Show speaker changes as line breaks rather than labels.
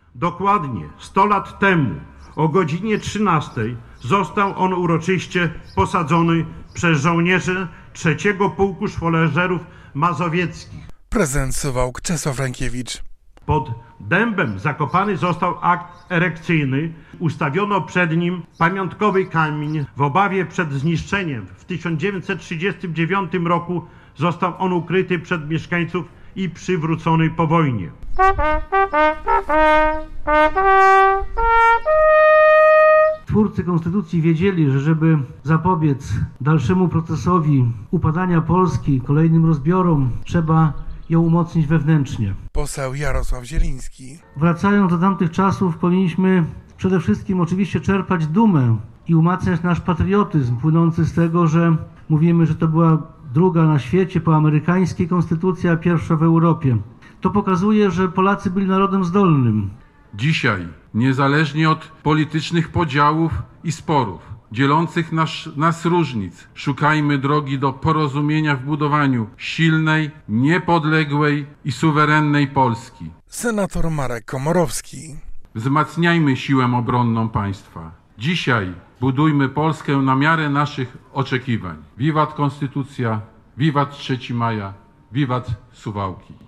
Dokładnie 100 lat temu o godzinie 13 został on uroczyście posadzony przez żołnierzy 3. Pułku Szwoleżerów Mazowieckich.
Prezydent Suwałk Czesław Rękiewicz.
Pod dębem zakopany został akt erekcyjny. Ustawiono przed nim pamiątkowy kamień. W obawie przed zniszczeniem w 1939 roku został on ukryty przed mieszkańców i przywrócony po wojnie.
Twórcy konstytucji wiedzieli, że żeby zapobiec dalszemu procesowi upadania Polski, kolejnym rozbiorom, trzeba ją umocnić wewnętrznie.
Poseł Jarosław Zieliński.
Wracając do tamtych czasów, powinniśmy przede wszystkim oczywiście czerpać dumę i umacniać nasz patriotyzm płynący z tego, że mówimy, że to była druga na świecie po amerykańskiej konstytucji, a pierwsza w Europie. To pokazuje, że Polacy byli narodem zdolnym.
Dzisiaj, niezależnie od politycznych podziałów i sporów, dzielących nas różnic, szukajmy drogi do porozumienia w budowaniu silnej, niepodległej i suwerennej Polski.
Senator Marek Komorowski.
Wzmacniajmy siłę obronną państwa. Dzisiaj budujmy Polskę na miarę naszych oczekiwań. Wiwat Konstytucja, wiwat 3 maja, wiwat Suwałki.